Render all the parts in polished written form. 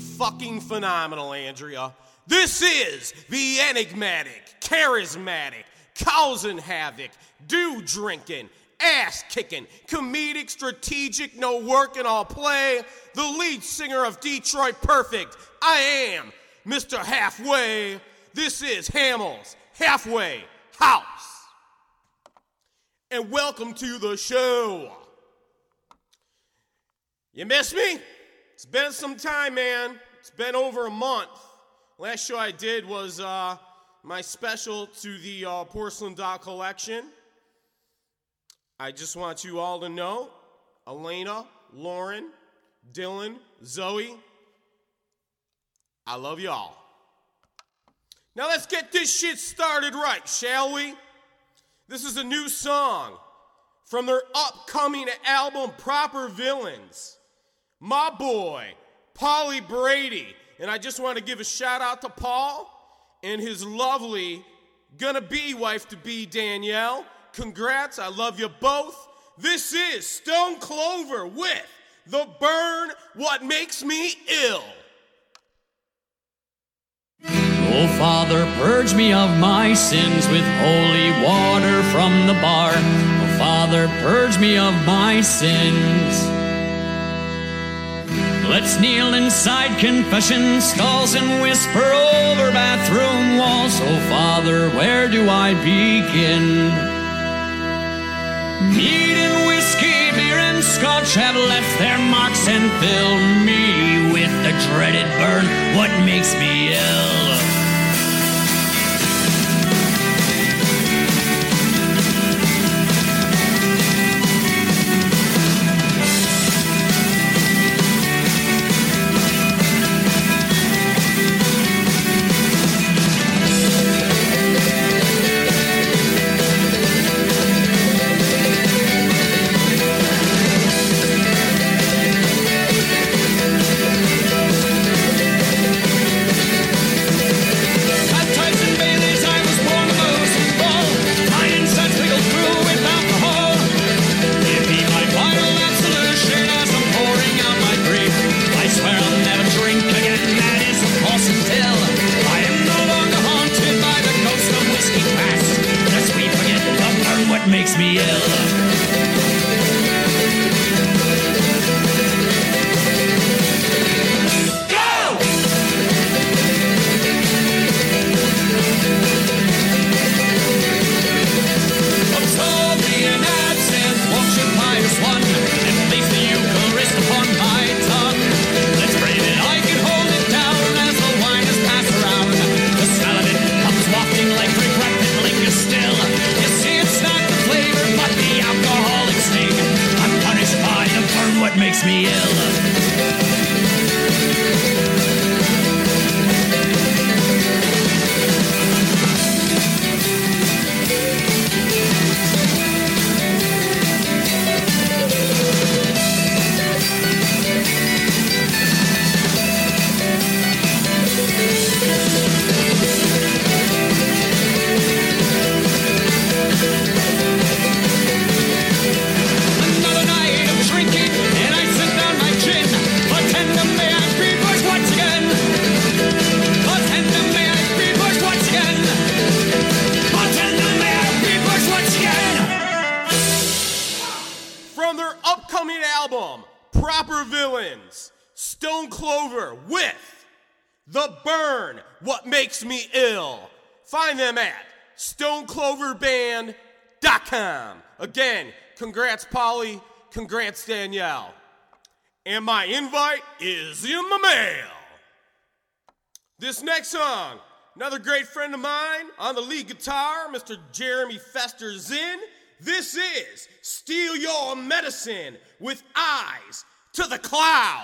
fucking phenomenal, Andrea. This is the enigmatic, charismatic, causing havoc, dew-drinking, ass-kicking, comedic, strategic, no working, all play, the lead singer of Detroit Perfect. I am Mr. Halfway. This is Hamill's Halfway House. And welcome to the show. You miss me? It's been some time, man. It's been over a month. Last show I did was my special to the Porcelain Doll Collection. I just want you all to know, Elena, Lauren, Dylan, Zoe, I love y'all. Now let's get this shit started right, shall we? This is a new song from their upcoming album, Proper Villains. My boy, Paulie Brady. And I just want to give a shout out to Paul and his lovely gonna-be wife-to-be Danielle. Congrats, I love you both. This is Stone Clover with The Burn, What Makes Me Ill. Oh, Father, purge me of my sins with holy water from the bar. Oh, Father, purge me of my sins. Let's kneel inside confession stalls and whisper over bathroom walls. Oh, Father, where do I begin? Mead and whiskey, beer and scotch have left their marks and filled me with the dreaded burn. What makes me ill? Makes me ill. Makes me ill. Proper Villains, Stone Clover with The Burn, What Makes Me Ill. Find them at stonecloverband.com. Again, congrats Polly, congrats Danielle. And my invite is in the mail. This next song, another great friend of mine on the lead guitar, Mr. Jeremy Fester Zinn. This is Steal Your Medicine with Eyes to the Cloud.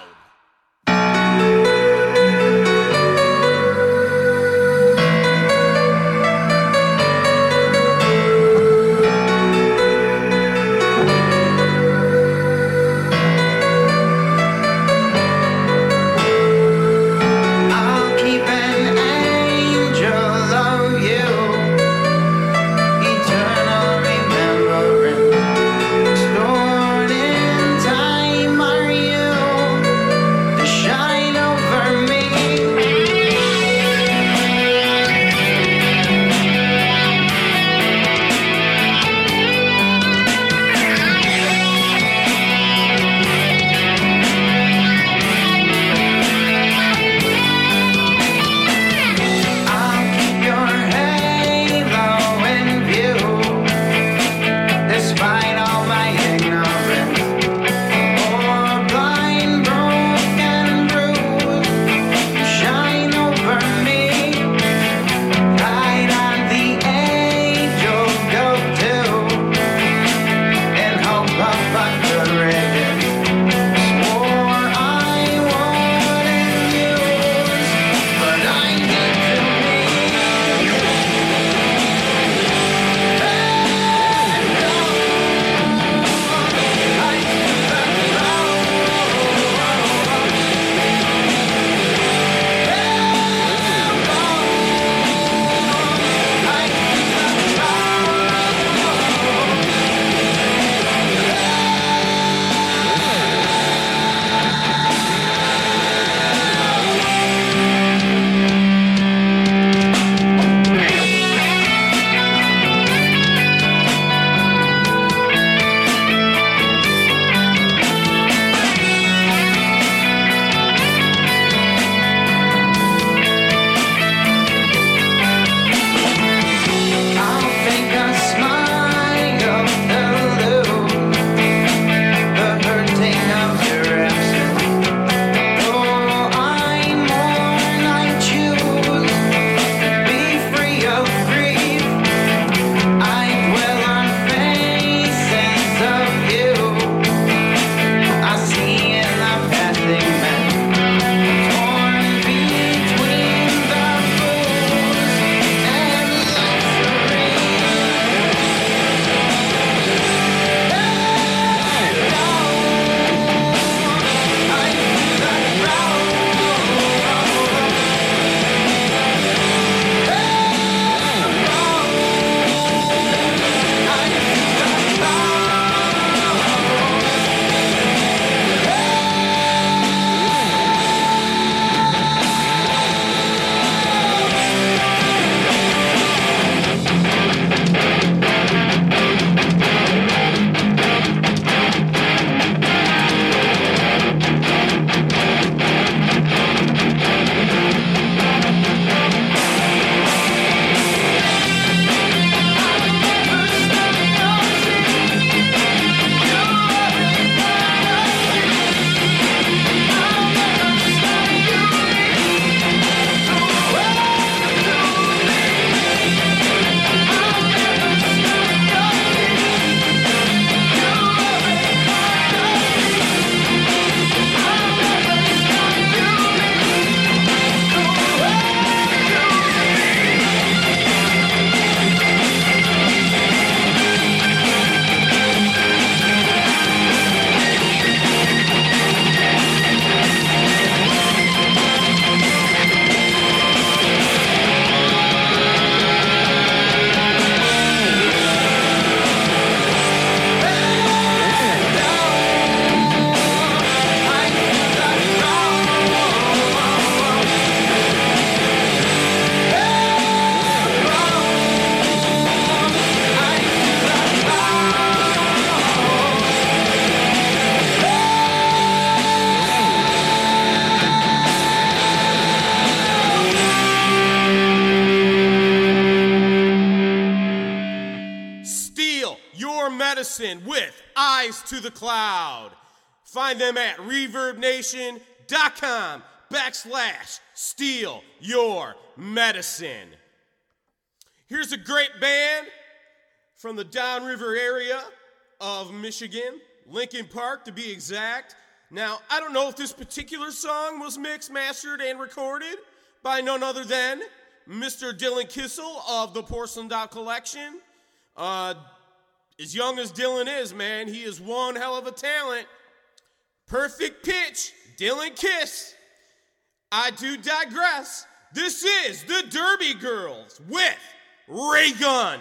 Stored in time, are you the shine of Your Medicine with Eyes to the Cloud. Find them at reverbnation.com/steal your medicine. Here's a great band from the downriver area of Michigan, Lincoln Park to be exact. Now, I don't know if this particular song was mixed, mastered, and recorded by none other than Mr. Dylan Kissel of the Porcelain Doll Collection. As young as Dylan is, man, he is one hell of a talent. Perfect pitch, Dylan Kiss. I do digress. This is the Derby Girls with Ray Gun.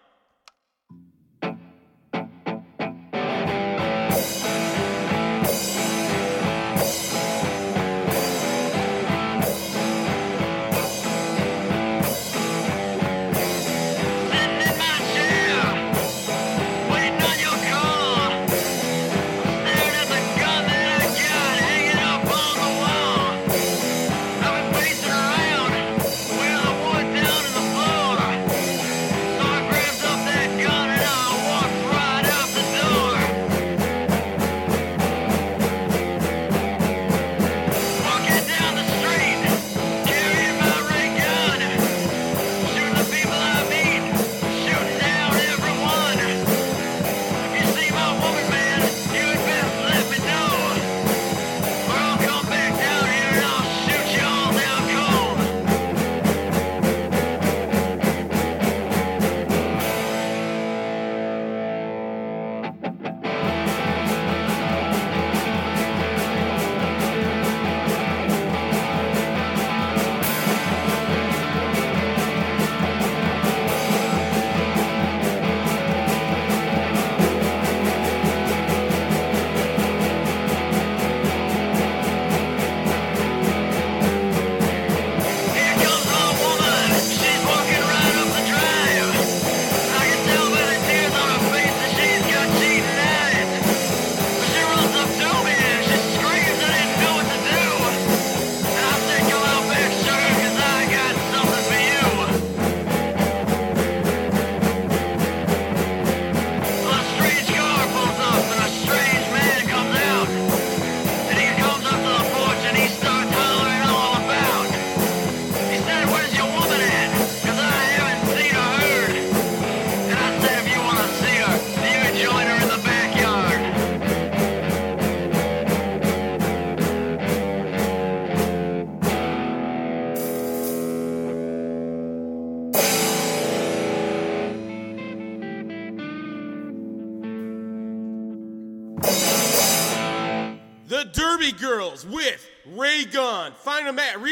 The Derby Girls with Ray Gun. Find them at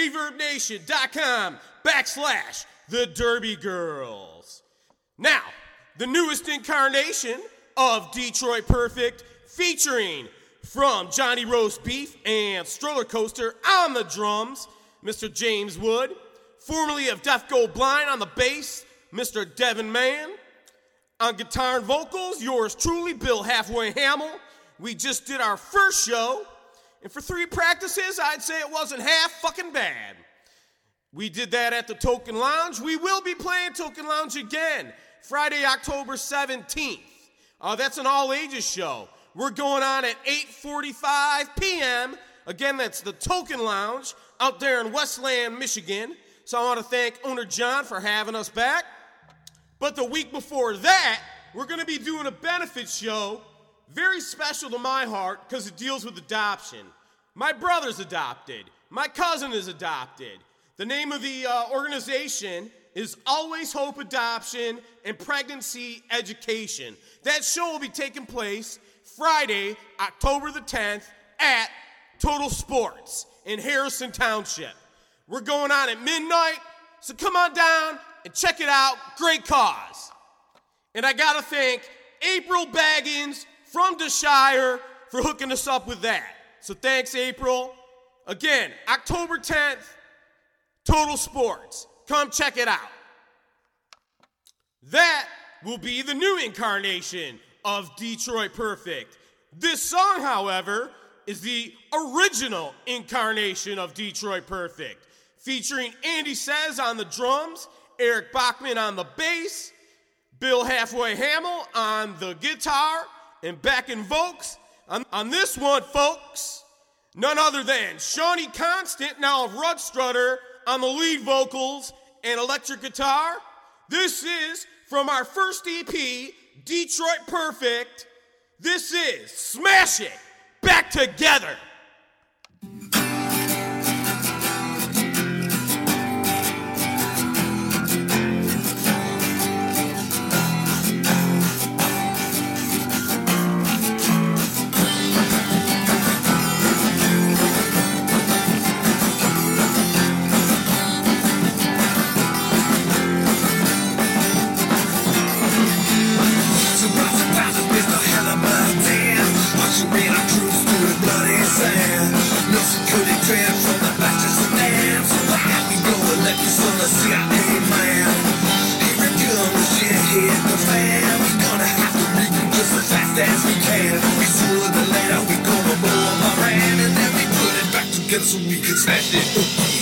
reverbnation.com/The Derby Girls. Now, the newest incarnation of Detroit Perfect, featuring from Johnny Roast Beef and Stroller Coaster on the drums, Mr. James Wood. Formerly of Deaf Go Blind on the bass, Mr. Devin Mann. On guitar and vocals, yours truly, Bill Halfway Hamill. We just did our first show, and for 3 practices, I'd say it wasn't half fucking bad. We did that at the Token Lounge. We will be playing Token Lounge again, Friday, October 17th. That's an all-ages show. We're going on at 8:45 p.m. Again, that's the Token Lounge out there in Westland, Michigan. So I want to thank owner John for having us back. But the week before that, we're going to be doing a benefit show, very special to my heart because it deals with adoption. My brother's adopted. My cousin is adopted. The name of the organization is Always Hope Adoption and Pregnancy Education. That show will be taking place Friday, October the 10th at Total Sports in Harrison Township. We're going on at midnight, so come on down and check it out. Great cause. And I gotta thank April Baggins from DeShire for hooking us up with that. So thanks, April. Again, October 10th, Total Sports. Come check it out. That will be the new incarnation of Detroit Perfect. This song, however, is the original incarnation of Detroit Perfect, featuring Andy Says on the drums, Eric Bachman on the bass, Bill Halfway Hamill on the guitar and backing vocals. On this one, folks, none other than Shawnee Constant, now of Rut Strutter, on the lead vocals and electric guitar. This is from our first EP, Detroit Perfect. This is Smash It Back Together. So we can smash it.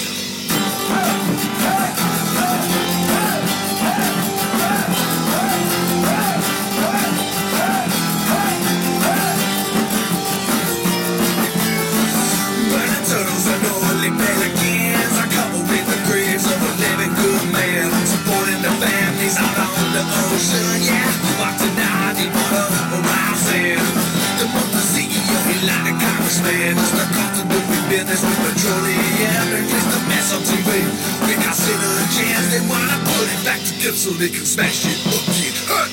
Burning turtles and oily pelicans are covered with the graves of a living good man, supporting the families out on the ocean. Yeah, watching now the water rising. The mother CEO, he like a congressman, just a cost of doing business with petroleum. And place the mess on TV. We consider a chance. They wanna put it back together so they can smash it again.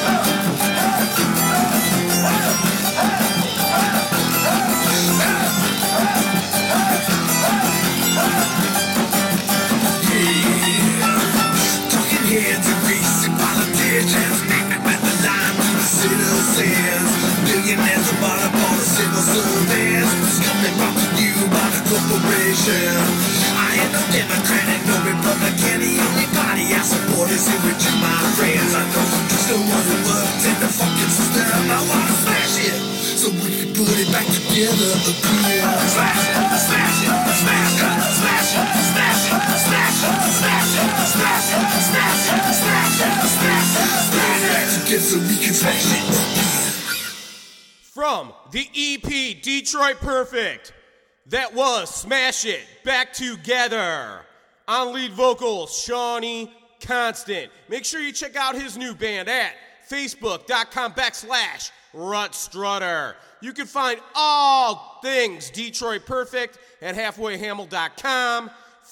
Talking heads and greasy politicians, at the line to the citizens. Billionaires are bought up all the civil service. It's coming brought to you by the corporation. I ain't no Democrat and no Republican. The only party I support is here with you, my friends. I know just the one who works in the fucking system. I wanna smash it so we can put it back together again. Smash it, smash it, smash it, smash it, smash it, smash it, smash it, smash it, smash it, smash it, smash it, smash it, back together so we can smash it again. From the EP Detroit Perfect, that was Smash It Back Together. On lead vocals, Shawnee Constant. Make sure you check out his new band at facebook.com/Rut Strutter. You can find all things Detroit Perfect at halfwayhamel.com,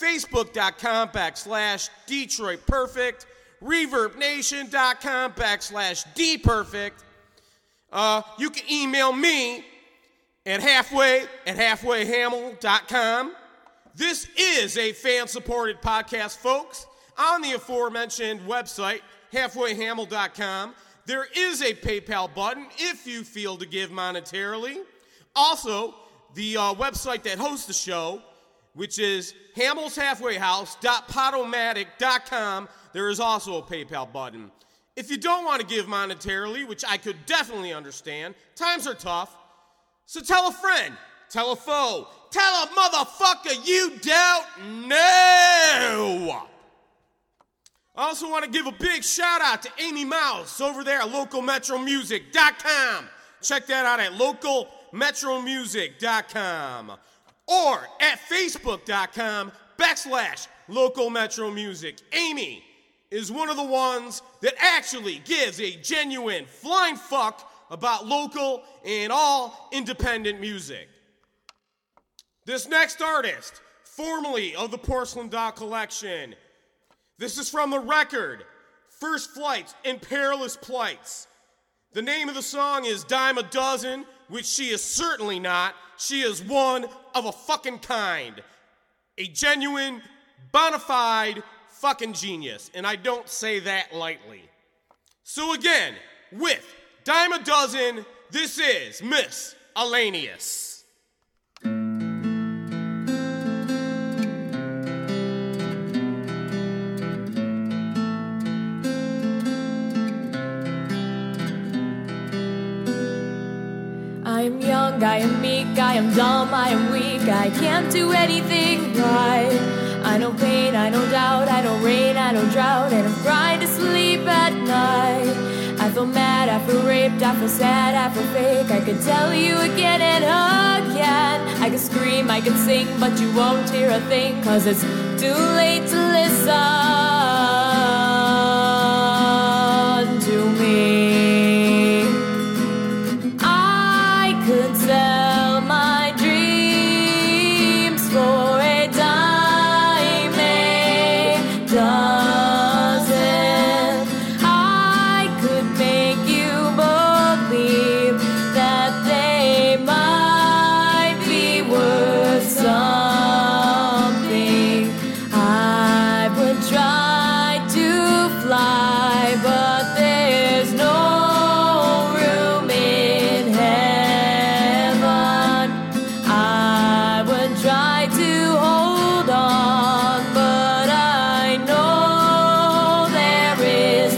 facebook.com/Detroit Perfect, reverbnation.com/DPerfect. You can email me at halfwayhamel.com. This is a fan-supported podcast, folks. On the aforementioned website, halfwayhamel.com, there is a PayPal button if you feel to give monetarily. Also, the website that hosts the show, which is hamelshalfwayhouse.podomatic.com, there is also a PayPal button. If you don't want to give monetarily, which I could definitely understand, times are tough. So tell a friend, tell a foe, tell a motherfucker you don't know. I also want to give a big shout out to Amy Mouse over there at localmetromusic.com. Check that out at localmetromusic.com or at facebook.com/localmetromusic. Amy is one of the ones that actually gives a genuine flying fuck about local and all independent music. This next artist, formerly of the Porcelain Doll Collection, this is from the record, First Flights and Perilous Plights. The name of the song is Dime a Dozen, which she is certainly not. She is one of a fucking kind. A genuine, bona fide fucking genius. And I don't say that lightly. So again, with Dime a Dozen, this is Miss Alanius. I am young, I am meek, I am dumb, I am weak, I can't do anything right. I know pain, I know doubt, I know rain, I know drought, and I'm crying to sleep at night. raped, I feel sad, I feel fake. I could tell you again and again. I could scream, I could sing, but you won't hear a thing, 'cause it's too late to listen to me. I could sell my dreams for a dime a dozen. I could make you believe that they might be worth something. I would try to fly, but there's no room in heaven. I would try to hold on, but I know there is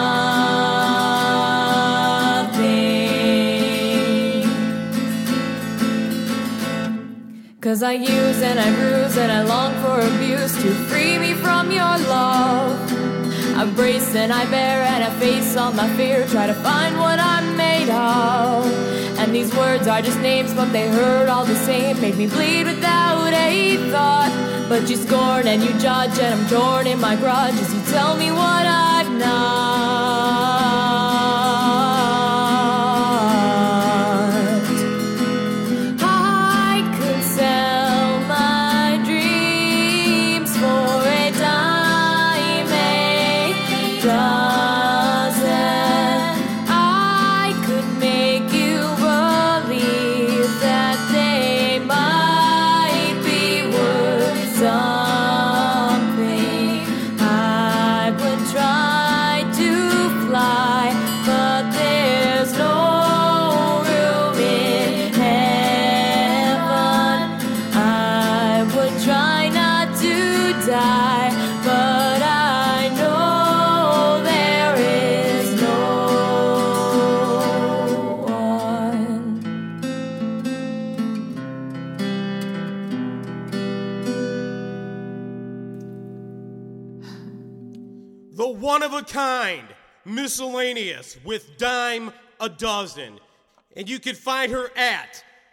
nothing. 'Cause I use and I bruise and I long for abuse to free me from your love. I brace and I bear and I face all my fear, try to find what I'm made of. And these words are just names, but they hurt all the same, make me bleed without a thought. But you scorn and you judge, and I'm torn in my grudge as you tell me what I've not. I could sell my dreams for a dime a dozen. I could make you believe that they might be worth something. I would try to fly, but there's no room in heaven. I would try not to die, but I know there is no one. The one-of-a-kind Miscellaneous with Dime a Dozen. And you can find her at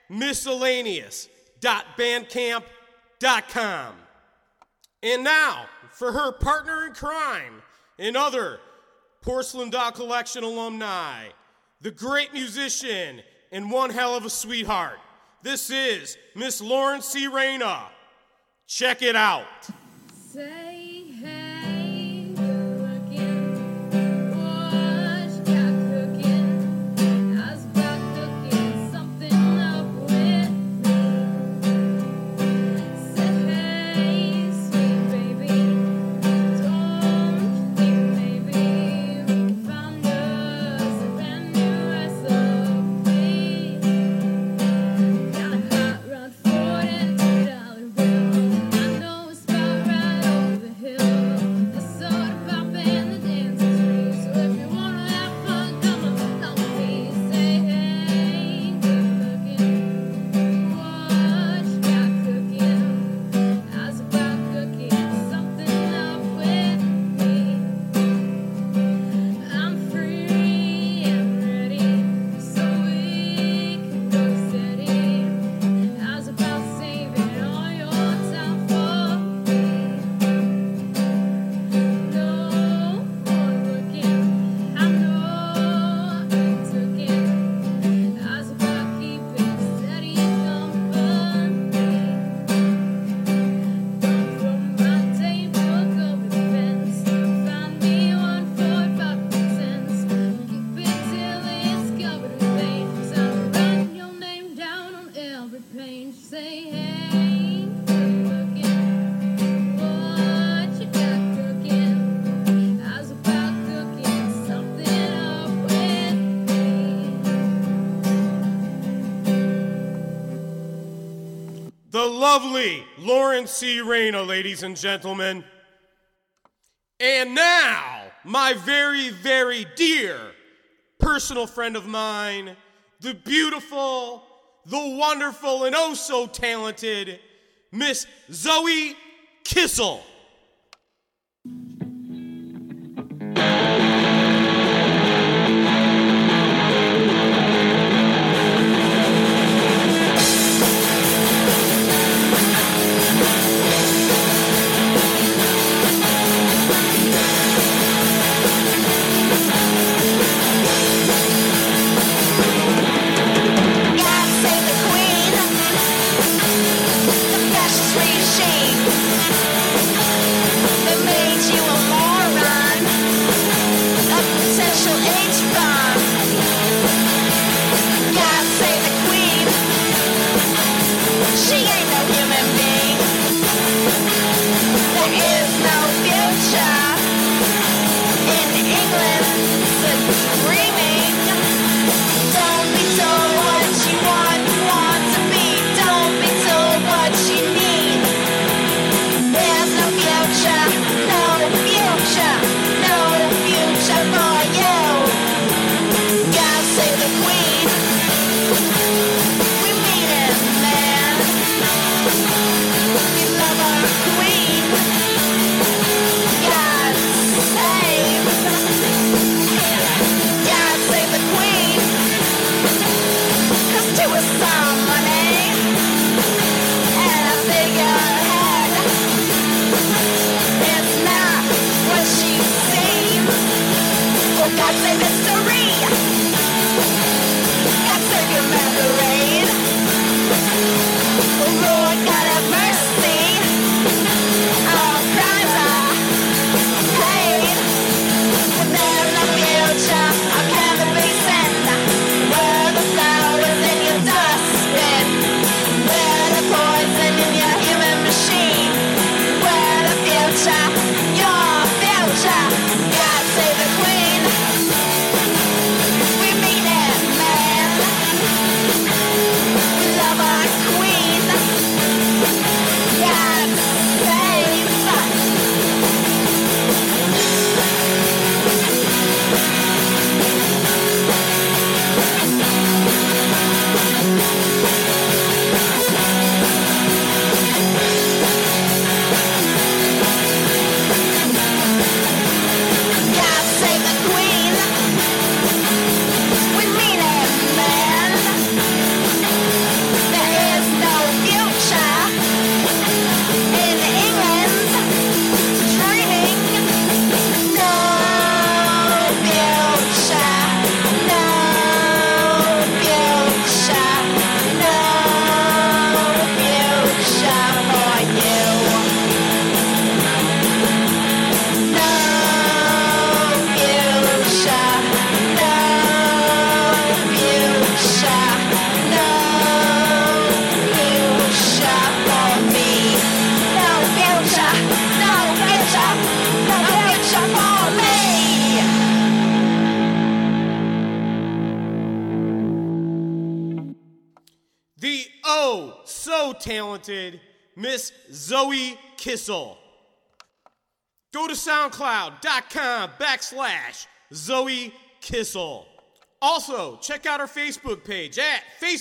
miscellaneous.bandcamp.com. And now, for her partner in crime and other Porcelain Doll Collection alumni, the great musician and one hell of a sweetheart. This is Miss Lauren C. Reyna. Check it out. Say hey, you're looking. What you got cooking? I was about cooking something up with me. Say hey, sweet baby. Don't think maybe we can find us a brand new recipe. Got a hot rod for it, $2 bill. I know a spot right over the hill. The soda pop and the dancing's free. So if you wanna have fun, come along with me. Say hey, good looking. What you got cooking? I was about cooking something up with me. I'm free and ready, so we can go steady. I was about saving all your time for me. No more looking, I know I took it. I was about keeping steady company. Don't throw my daybook over the fence. Find me one for 5 cents. Keep it till it's covered in veins. I'm writing your name down on every page. Say hey, good looking. What you got cooking? I was about cooking something up with me. The lovely Lauren C. Reyna, ladies and gentlemen. And now, my very, very dear personal friend of mine, the beautiful, the wonderful, and oh so talented Miss Zoe Kissel. say mystery. God save your memory. Lord, God have mercy. Our crimes are paid. And then the future, our cannabis and where the flowers in your dustbin, where the poison in your human machine, where the future, your future. God save the queen. We mean it, man. We love our queen. God save. God save the queen. We mean it, man. There is no future in England. Dreaming. No future. No future. No future for you. No future, no future, no future for me. No future, no future, no future for me. The oh so talented Miss Zoe Kissel. Go to SoundCloud.com/Zoe Kissel. Also, check out our Facebook page at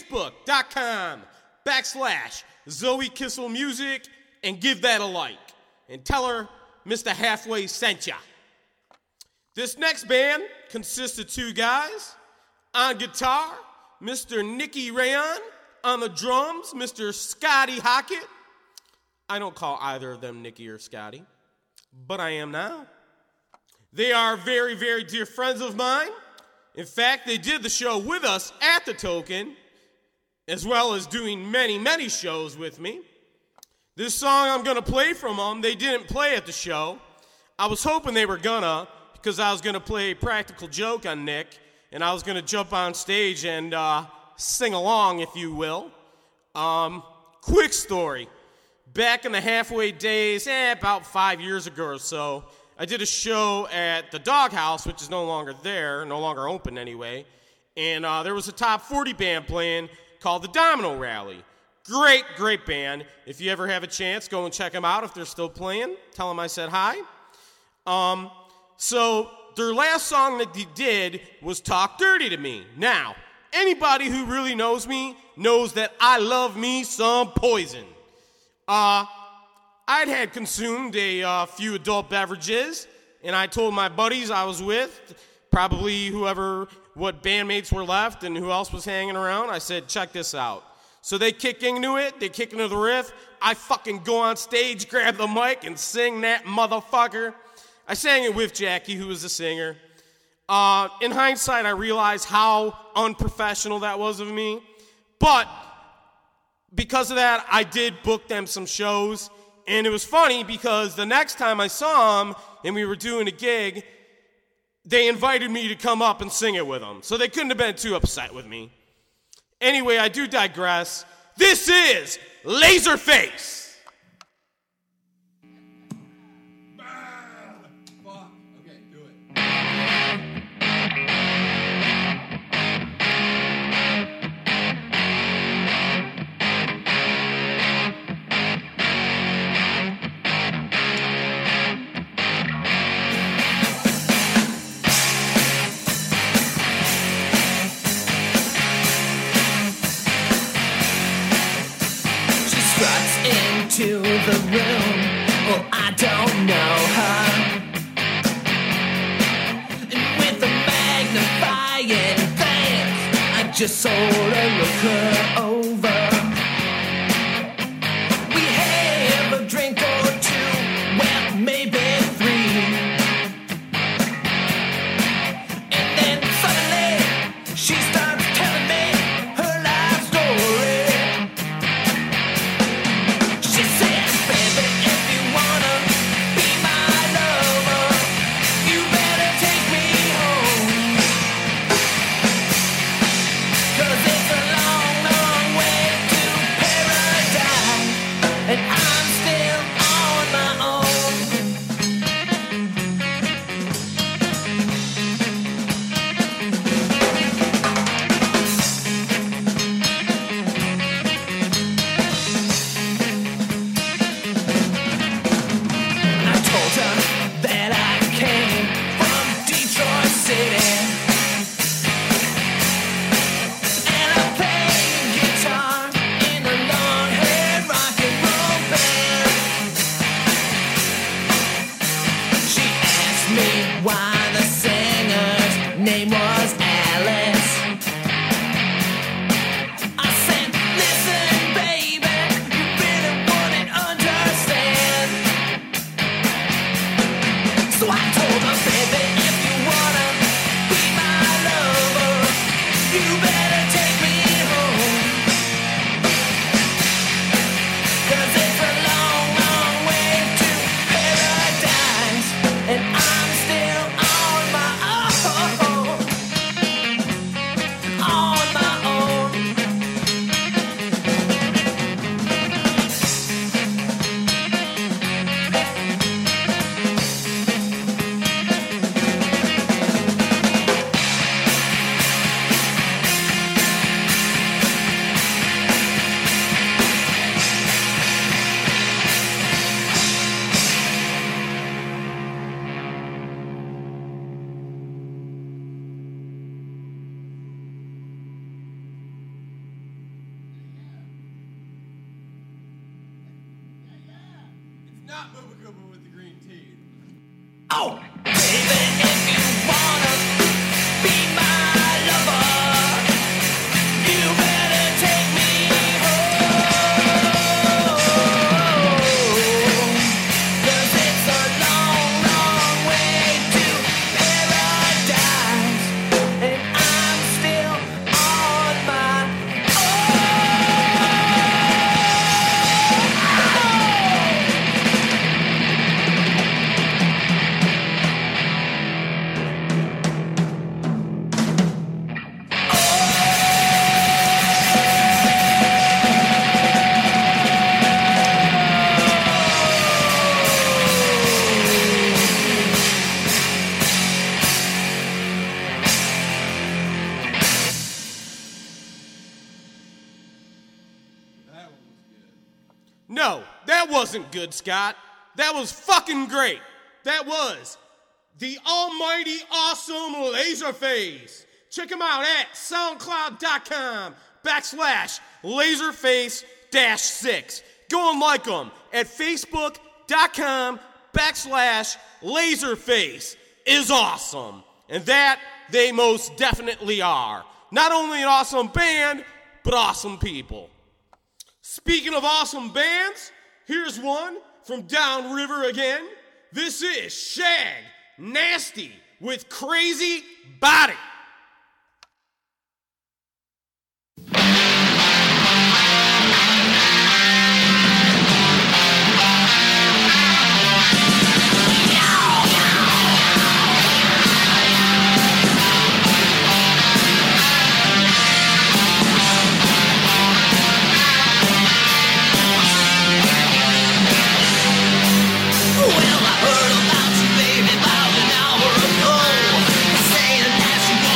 Facebook.com/Zoe Kissel Music and give that a like. And tell her Mr. Halfway sent ya. This next band consists of two guys. On guitar, Mr. Nicky Rayon. On the drums, Mr. Scotty Hockett. I don't call either of them Nicky or Scotty, but I am now. They are very, very dear friends of mine. In fact, they did the show with us at the Token, as well as doing many, many shows with me. This song I'm going to play from them, they didn't play at the show. I was hoping they were gonna, because I was going to play a practical joke on Nick, and I was going to jump on stage and sing along, if you will. Quick story. Back in the halfway days, about 5 years ago or so, I did a show at the Doghouse, which is no longer there, no longer open anyway, and there was a top 40 band playing called the Domino Rally. Great, great band. If you ever have a chance, go and check them out if they're still playing. Tell them I said hi. So their last song that they did was Talk Dirty to Me. Now, anybody who really knows me knows that I love me some Poison. I'd had consumed a few adult beverages, and I told my buddies I was with, probably what bandmates were left and who else was hanging around. I said, check this out. So they kick into it, they kick into the riff. I fucking go on stage, grab the mic, and sing that motherfucker. I sang it with Jackie, who was the singer. In hindsight, I realized how unprofessional that was of me. But because of that, I did book them some shows. And it was funny because the next time I saw them and we were doing a gig, they invited me to come up and sing it with them. So they couldn't have been too upset with me. Anyway, I do digress. This is Laserface. To the room, well, I don't know her. And with a magnifying glass, I just sort of look her over. We have a drink or two, well, maybe three. And She starts telling me her life story. She said, baby, if you wanna be my lover, you better take me home. 'Cause it's a long, long way to paradise, and I'm still on my own. I told her that I came from Detroit City, and I played guitar in a long-haired rock and roll band. She asked me why the singer's name was Alice. I said, listen, baby, you really wouldn't understand. So I told her, baby, if you wanna be my lover, you better take me home. 'Cause it's a long, long way to paradise, and I'm still on my own. On my own. It's not Booba Cooper with the green teeth. Oh, baby, if you wanna be my lover, you better take me home. 'Cause it's a long, long way to paradise, and I'm still on my No, that wasn't good, Scott. That was fucking great. That was the almighty awesome Laserface. Check him out at soundcloud.com/Laserface-6. Go and like him at facebook.com/Laserface is awesome. And that they most definitely are. Not only an awesome band, but awesome people. Speaking of awesome bands, here's one from downriver again. This is Shag Nasty with Crazy Body. Well, I heard about you, baby, about an hour ago. Saying that you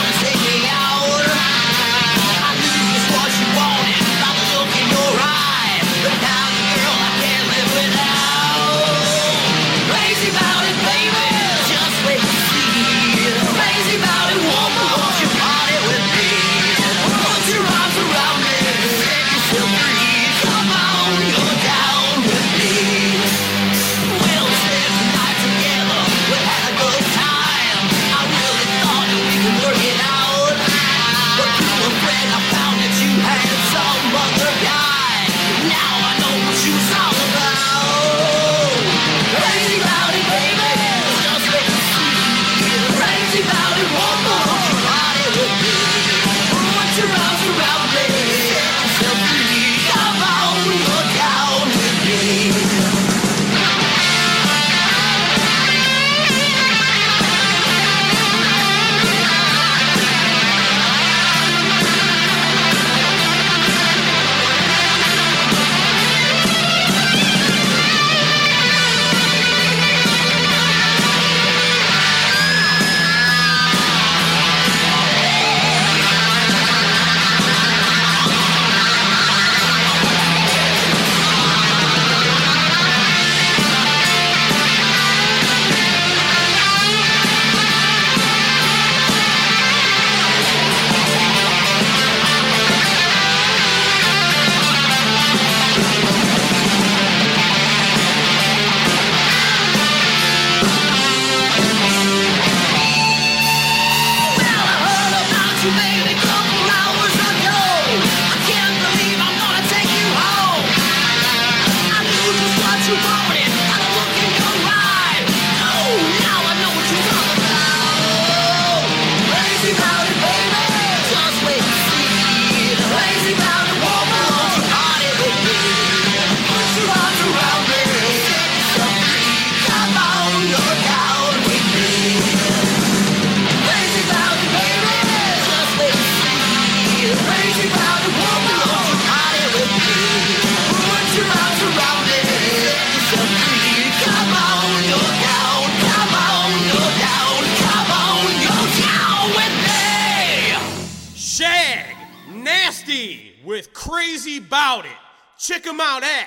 Nasty with Crazy Bout It. Check them out at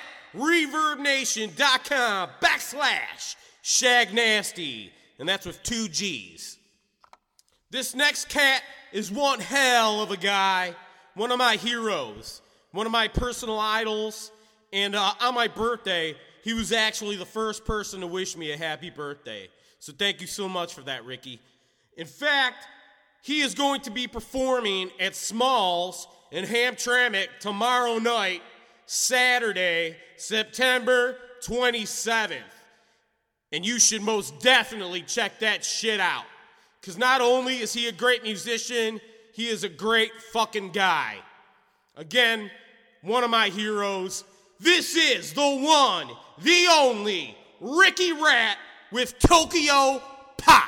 ReverbNation.com/Shag Nasty. And that's with 2 G's. This next cat is one hell of a guy. One of my heroes. One of my personal idols. And on my birthday, he was actually the first person to wish me a happy birthday. So thank you so much for that, Ricky. In fact, he is going to be performing at Smalls in Hamtramck tomorrow night, Saturday, September 27th. And you should most definitely check that shit out. Because not only is he a great musician, he is a great fucking guy. Again, one of my heroes. This is the one, the only, Ricky Rat with Tokyo Pop.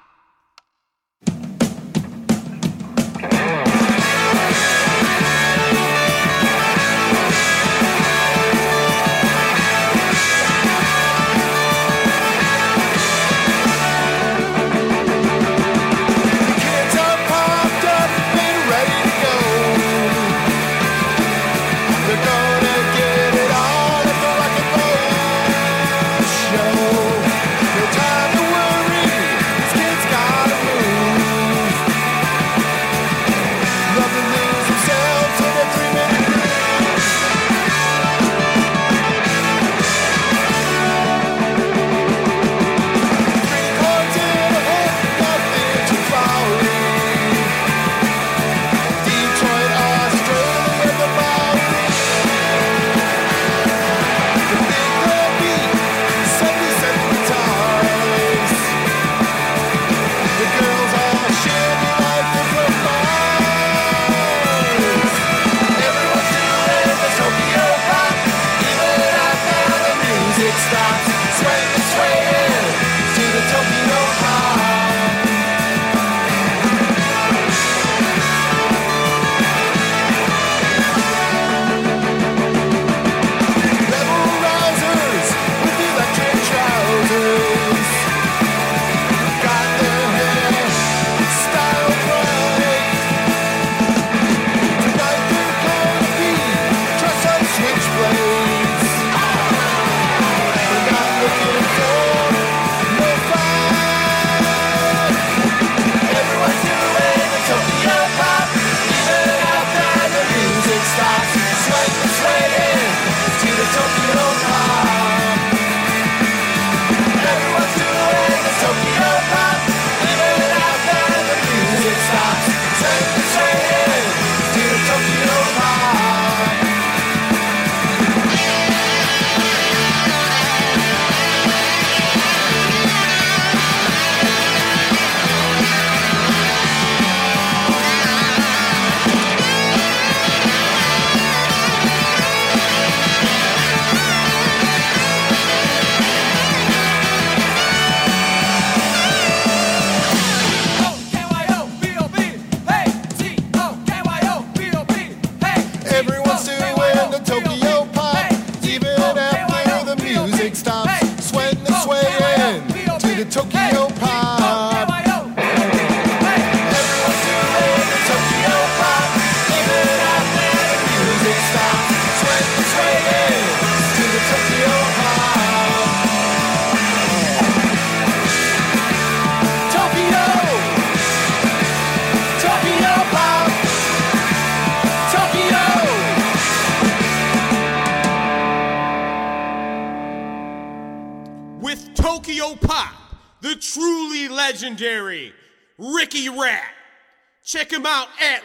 Legendary Ricky Rat. Check him out at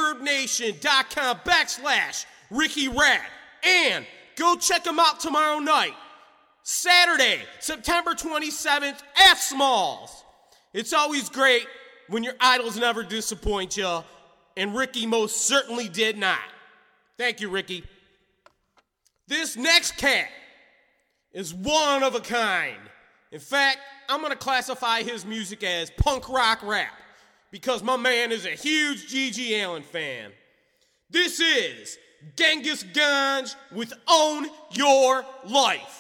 ReverbNation.com/Ricky Rat. And go check him out tomorrow night, Saturday, September 27th at Smalls. It's always great when your idols never disappoint you, and Ricky most certainly did not. Thank you, Ricky. This next cat is one of a kind. In fact, I'm going to classify his music as punk rock rap because my man is a huge G.G. Allin fan. This is Genghis Ganj with Own Your Life.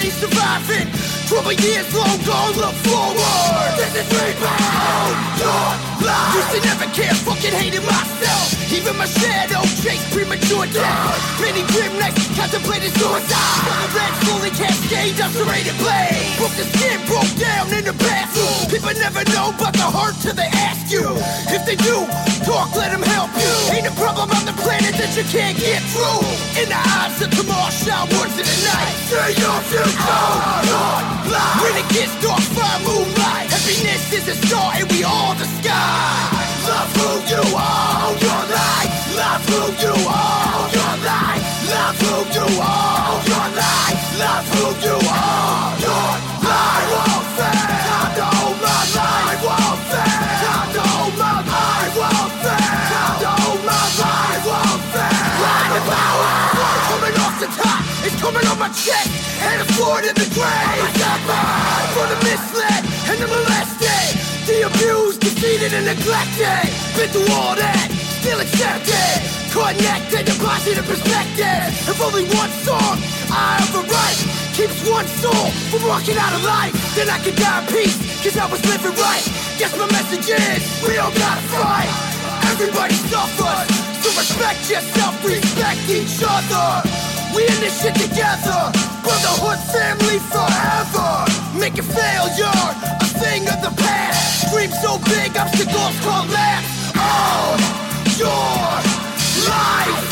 me surviving. Trouble years long gone, look forward. This is rebound. Your life. Used to never care, fucking hated myself. Even my shadow chased premature death. Many grim nights contemplated suicide. From the red slowly cascade, ulcerated blade. Broke the skin, broke down in the bathroom. People never know about the hurt till they ask you. If they do, talk, let them help you. Ain't a problem on the planet that you can't get through. In the eyes of tomorrow, shine words in the night. Say your future, when it gets dark, fire moonlight. Happiness is a star and we all the sky. Love who you are, your life. Love who you are, your life. Love who you are, your life. Love who you are, your life. I won't fail. Time to hold my life. I won't fail. Time to hold my life. I won't fail. Time to hold my life. I won't fail. Ride the power. Coming off the top, it's coming on my chest. And it's forward in the grave. I got mine for the misled and the molested. The abused, defeated and neglected. Been through all that, still accepted. Connected to positive perspective. If only one song I ever write keeps one soul from walking out of life, then I can die in peace, cause I was living right. Guess my message is, we all gotta fight. Everybody suffers, so respect yourself, respect each other. We in this shit together, brotherhood, family forever. Making failure a thing of the past. Dream so big, obstacles collapse. Own your life.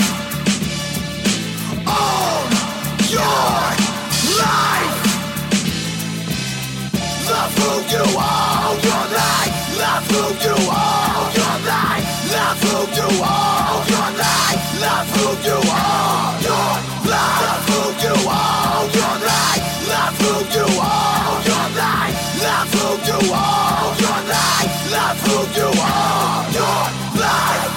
Own your life. Love who you are, your life. Love who you are, your life. Love who you are, your life. Love who you are, your life. Love who you are, your life. Love who you are, your life. Love who you are, your life. Love who you are, your life.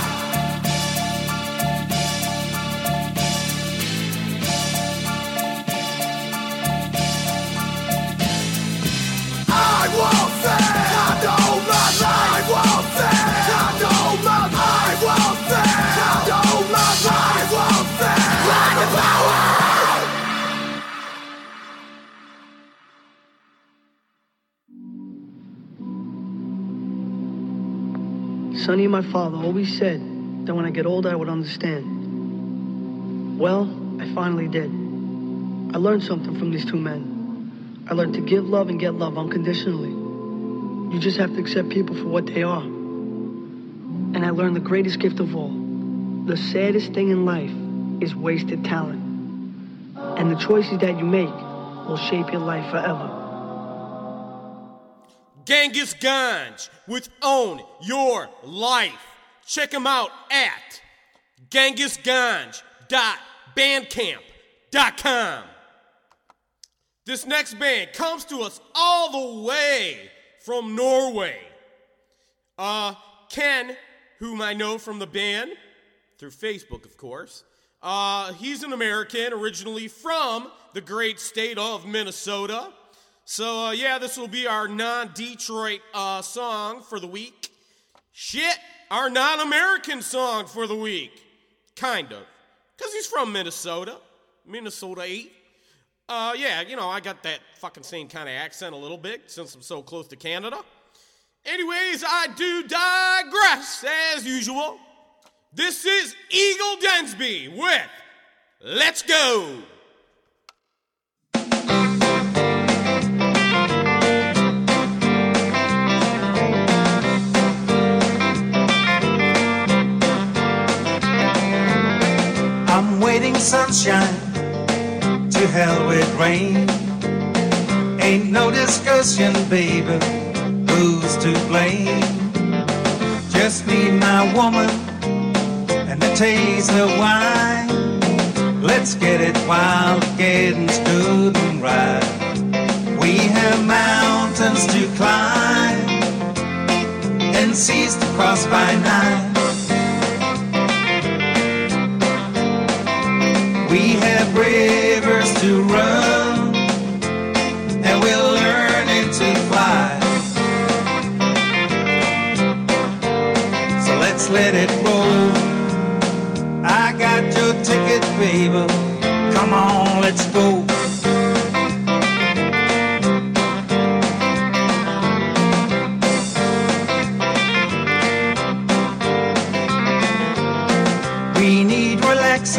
I won't fail. Time to hold my life. I won't fail. Time to hold my life. I won't fail. Time to hold my life. I won't fail. Ride the power. Sonny and my father always said that when I get older I would understand. Well, I finally did. I learned something from these two men. I learned to give love and get love unconditionally. You just have to accept people for what they are. And I learned the greatest gift of all. The saddest thing in life is wasted talent. And the choices that you make will shape your life forever. Genghis Ganj with Own Your Life. Check him out at genghisganj.bandcamp.com. This next band comes to us all the way from Norway. Ken, whom I know from the band, through Facebook, of course. He's an American, originally from the great state of Minnesota. So, yeah, this will be our non-Detroit song for the week. Shit, our non-American song for the week. Kind of. Because he's from Minnesota. Minnesota 8. Yeah, you know, I got that fucking same kind of accent a little bit since I'm so close to Canada. Anyways, I do digress, as usual. This is Eagle Densby with Let's Go. I'm waiting sunshine, to hell with rain. Ain't no discussion, baby, who's to blame? Just need my woman and a taste of wine. Let's get it while the getting's good and right. We have mountains to climb and seas to cross by night. We have rivers to run, and we're learning to fly. So let's let it roll. I got your ticket, baby. Come on, let's go.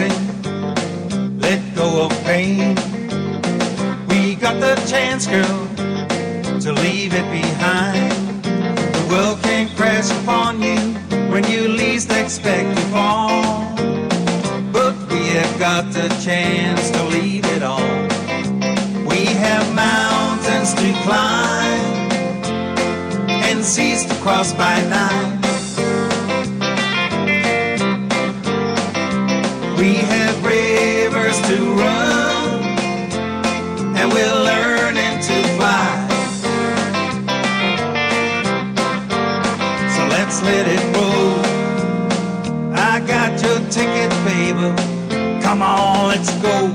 dancing, let go of pain. We got the chance, girl, to leave it behind. The world can crash upon you when you least expect to fall. But we have got the chance to leave it all. We have mountains to climb and seas to cross by night. We have rivers to run and we're learning to fly. So let's let it roll. I got your ticket, baby. Come on, let's go.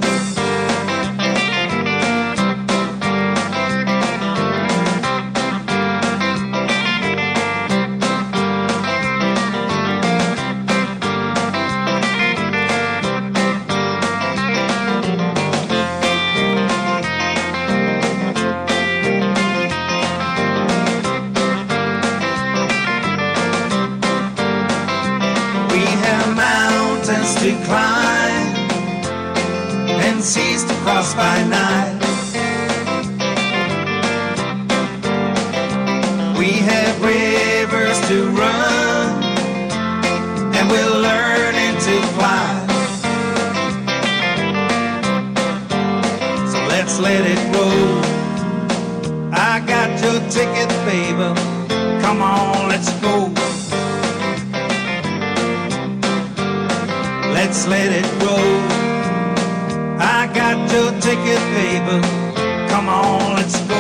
To climb and seas to cross by night. We have rivers to run and we're learning to fly. So let's let it roll. I got your ticket, baby. Come on, let's go. Let's let it roll. I got your ticket, baby. Come on, let's go.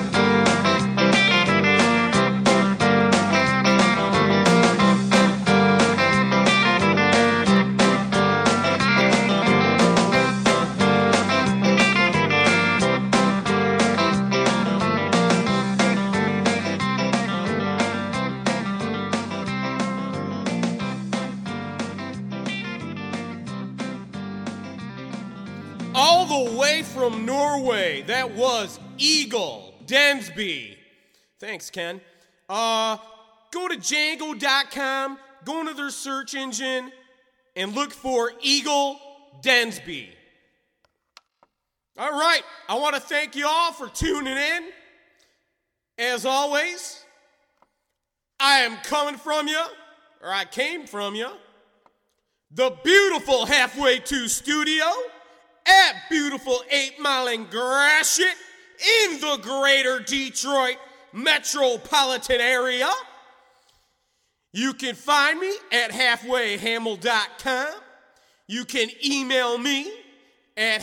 All the way from Norway, that was Eagle Densby. Thanks, Ken. Go to Django.com, go into their search engine, and look for Eagle Densby. All right, I want to thank you all for tuning in. As always, I am coming from you, or I came from you, the beautiful Halfway To Studio at beautiful 8 Mile and Gratiot in the greater Detroit metropolitan area. You can find me at halfwayhamel.com. You can email me at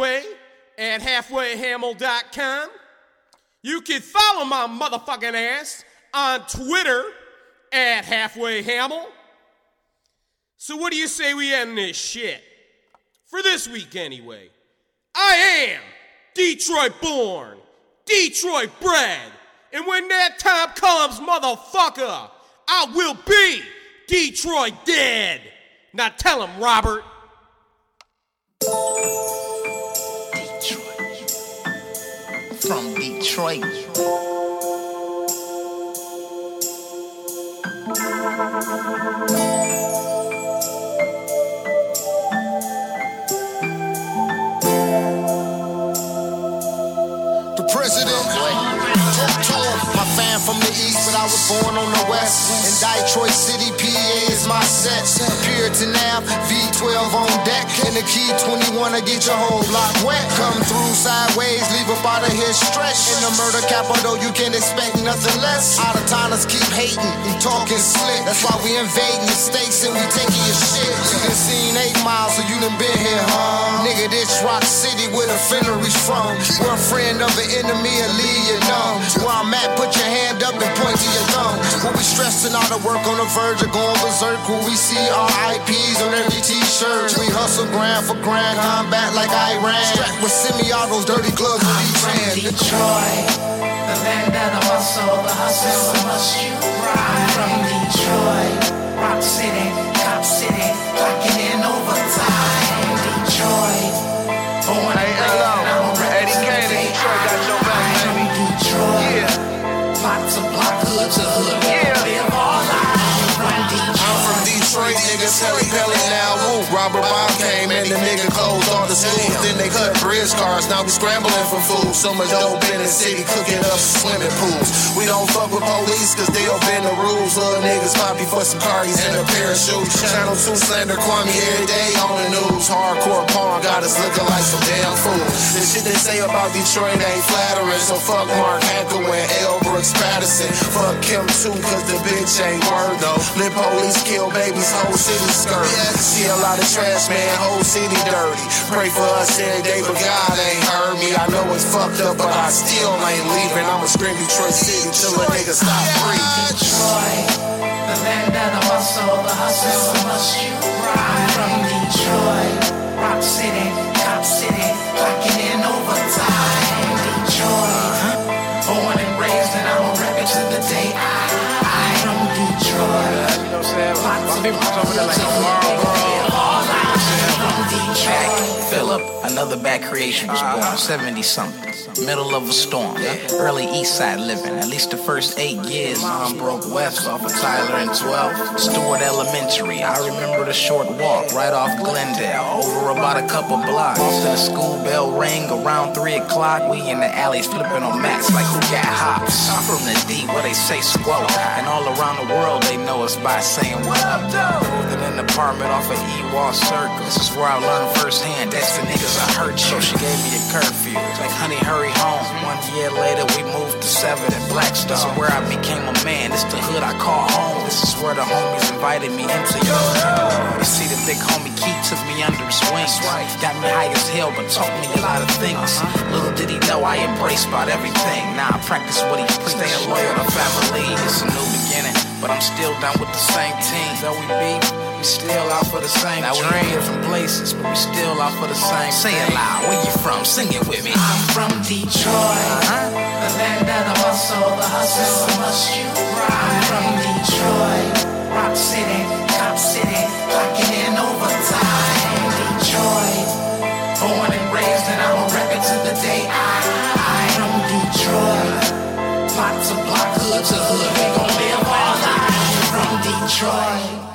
halfwayhamel.com. You can follow my motherfucking ass on Twitter at halfwayhamel. So what do you say we end this shit? For this week anyway. I am Detroit born, Detroit bred, and when that time comes, motherfucker, I will be Detroit dead. Now tell him, Robert. Detroit. From Detroit. President, my fam from the east, but I was born on the west. In Detroit City, PA is my set. Puritan Ave, V12 on deck. In the key 21 to get your whole block wet. Come through sideways, leave up out of here stretch. In the murder capital, you can expect nothing less. Out of towners keep hating and talking slick. That's why we invading your states and we taking your shit. You done seen 8 Miles, so you done been here, huh? Nigga, this Rock City where the Fennery's from. We're a friend of an enemy, a lead you numb. Where I'm at, put your hand up and point to your thumb. When we stressing all the work on the verge of going berserk. When we see RIPs on every t-shirt. We hustle grand for grand, combat like Iran. Strapped with semi-autos, dirty gloves with each hand. Detroit, the land of the hustle must you ride. From Detroit, Rock City, Cop City, clocking in overtime. Detroit, born and bred, I'm ready to Detroit got your back, baby. Detroit, yeah. Block to block, hood to hood, yeah. Live all life from Detroit. I'm from Detroit, niggas Pelly now. Woo, Robert Bob came in. the schools. Then they cut bridge cars, now we scrambling for food. So much dope in the city, cooking up swimming pools. We don't fuck with police, cause they'll bend the rules. Little niggas poppy for some cardies and a pair of shoes. Channel 2 slander Kwame every day on the news. Hardcore porn got us looking like some damn fools. The shit they say about Detroit ain't flattering. So fuck Mark Hankel and L. Brooks Patterson. Fuck Kim too, cause the bitch ain't word though. Lit police kill babies, whole city skirt. See a lot of trash, man, whole city dirty. Pray for us every day, but God ain't heard me. I know it's fucked up, but I still ain't leaving. I'ma scream Detroit City till a nigga stop breathing. Detroit, the land of the hustle must you ride. From Detroit, Rock City, Cop City, clocking in overtime. Detroit, born and raised, and I'm a rapper to the day I from Detroit. You know what I'm saying? My people come over there like tomorrow, Philip, another bad creation was born, 70-something, middle of a storm, early east side living, at least the first 8 years. Mom broke west off of Tyler and 12, Stewart Elementary. I remember the short walk right off Glendale, over about a couple blocks. To the school bell ring around 3 o'clock. We in the alleys flipping on mats like who got hops. I'm from the D where they say squat, and all around the world they know us by saying what up, though. With an apartment off of E-Wall Circle. This is where I learned firsthand that's the niggas I hurt. So she gave me a curfew, like honey hurry home. 1 year later we moved to 7 in Blackstone. This is where I became a man. This the hood I call home. This is where the homies invited me into your home. You see the big homie Key took me under his wings. Got me high as hell but taught me a lot of things. Little did he know I embraced about everything. Now I practice what he preached. Staying loyal to family. It's a new beginning, but I'm still down with the same team. Though we beat, we still out for the same. Now we're in different places, but we still out for the same. Say it loud, where you from? Sing it with me. I'm from Detroit, the land of the hustle must you ride. From Detroit, Rock City, Cop City, clocking in overtime. Detroit, born and raised, and I'm a rapper to the day I from Detroit, block to block, hood to hood, we gon' live all life from Detroit.